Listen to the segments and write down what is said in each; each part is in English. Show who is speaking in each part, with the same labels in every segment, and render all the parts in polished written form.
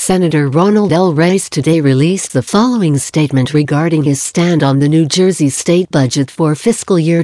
Speaker 1: Senator Ronald L. Rice today released the following statement regarding his stand on the New Jersey state budget for fiscal year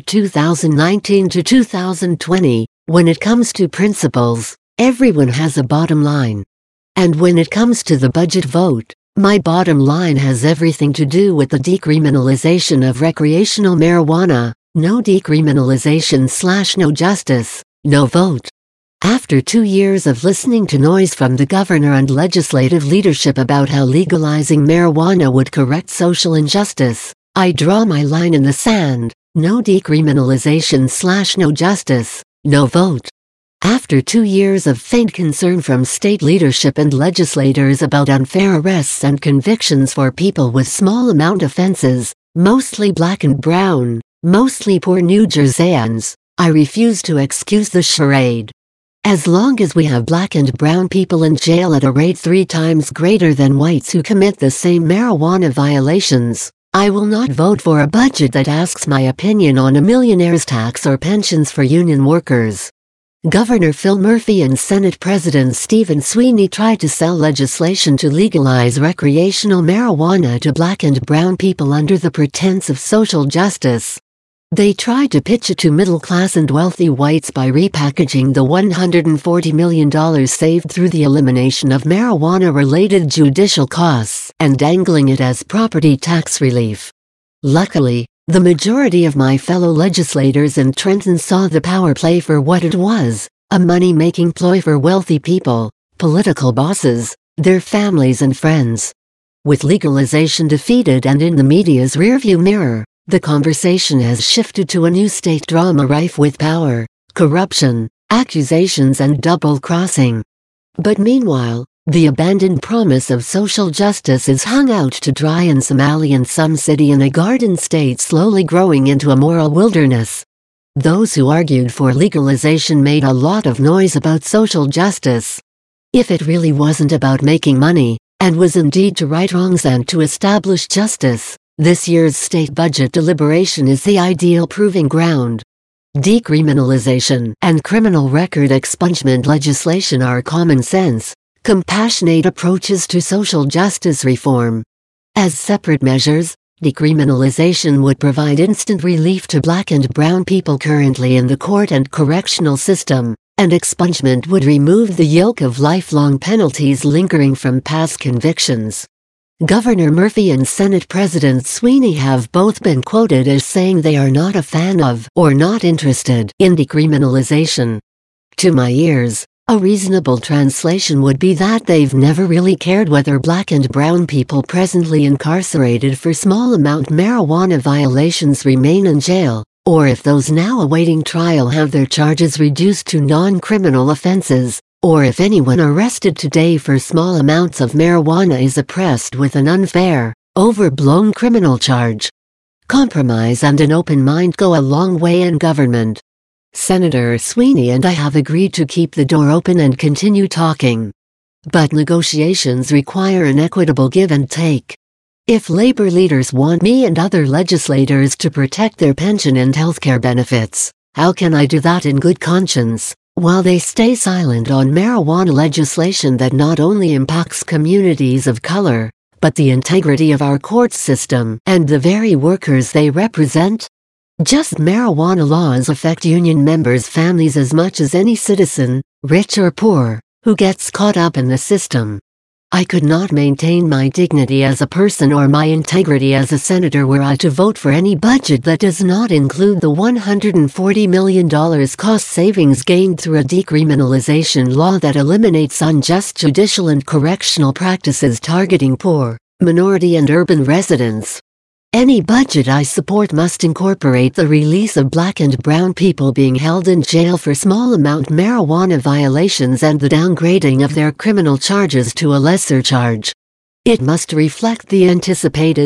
Speaker 1: 2019 to 2020. When it comes to principles, everyone has a bottom line. And when it comes to the budget vote, my bottom line has everything to do with the decriminalization of recreational marijuana. No decriminalization/no justice, no vote. After 2 years of listening to noise from the governor and legislative leadership about how legalizing marijuana would correct social injustice, I draw my line in the sand. No decriminalization/no justice, no vote. After 2 years of faint concern from state leadership and legislators about unfair arrests and convictions for people with small amount offenses, mostly black and brown, mostly poor New Jerseyans, I refuse to excuse the charade. As long as we have black and brown people in jail at a rate 3 times greater than whites who commit the same marijuana violations, I will not vote for a budget that asks my opinion on a millionaire's tax or pensions for union workers. Governor Phil Murphy and Senate President Stephen Sweeney tried to sell legislation to legalize recreational marijuana to black and brown people under the pretense of social justice. They tried to pitch it to middle-class and wealthy whites by repackaging the $140 million saved through the elimination of marijuana-related judicial costs and dangling it as property tax relief. Luckily, the majority of my fellow legislators in Trenton saw the power play for what it was, a money-making ploy for wealthy people, political bosses, their families and friends. With legalization defeated and in the media's rearview mirror, the conversation has shifted to a new state drama rife with power, corruption, accusations and double-crossing. But meanwhile, the abandoned promise of social justice is hung out to dry in Somalia and some city in a garden state slowly growing into a moral wilderness. Those who argued for legalization made a lot of noise about social justice. If it really wasn't about making money, and was indeed to right wrongs and to establish justice, this year's state budget deliberation is the ideal proving ground. Decriminalization and criminal record expungement legislation are common sense, compassionate approaches to social justice reform. As separate measures, decriminalization would provide instant relief to black and brown people currently in the court and correctional system, and expungement would remove the yoke of lifelong penalties lingering from past convictions. Governor Murphy and Senate President Sweeney have both been quoted as saying they are not a fan of or not interested in decriminalization. To my ears, a reasonable translation would be that they've never really cared whether black and brown people presently incarcerated for small amount marijuana violations remain in jail, or if those now awaiting trial have their charges reduced to non-criminal offenses, or if anyone arrested today for small amounts of marijuana is oppressed with an unfair, overblown criminal charge. Compromise and an open mind go a long way in government. Senator Sweeney and I have agreed to keep the door open and continue talking. But negotiations require an equitable give and take. If labor leaders want me and other legislators to protect their pension and healthcare benefits, how can I do that in good conscience, while they stay silent on marijuana legislation that not only impacts communities of color, but the integrity of our court system and the very workers they represent? Just marijuana laws affect union members' families as much as any citizen, rich or poor, who gets caught up in the system. I could not maintain my dignity as a person or my integrity as a senator were I to vote for any budget that does not include the $140 million cost savings gained through a decriminalization law that eliminates unjust judicial and correctional practices targeting poor, minority and urban residents. Any budget I support must incorporate the release of black and brown people being held in jail for small amount marijuana violations and the downgrading of their criminal charges to a lesser charge. It must reflect the anticipated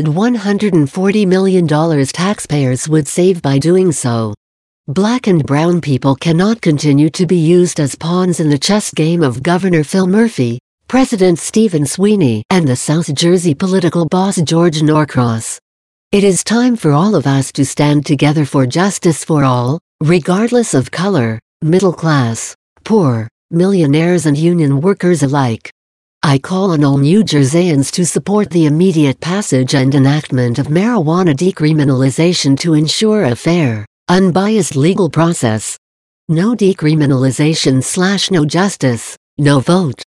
Speaker 1: $140 million taxpayers would save by doing so. Black and brown people cannot continue to be used as pawns in the chess game of Governor Phil Murphy, President Stephen Sweeney, and the South Jersey political boss George Norcross. It is time for all of us to stand together for justice for all, regardless of color, middle class, poor, millionaires and union workers alike. I call on all New Jerseyans to support the immediate passage and enactment of marijuana decriminalization to ensure a fair, unbiased legal process. No decriminalization / no justice, no vote.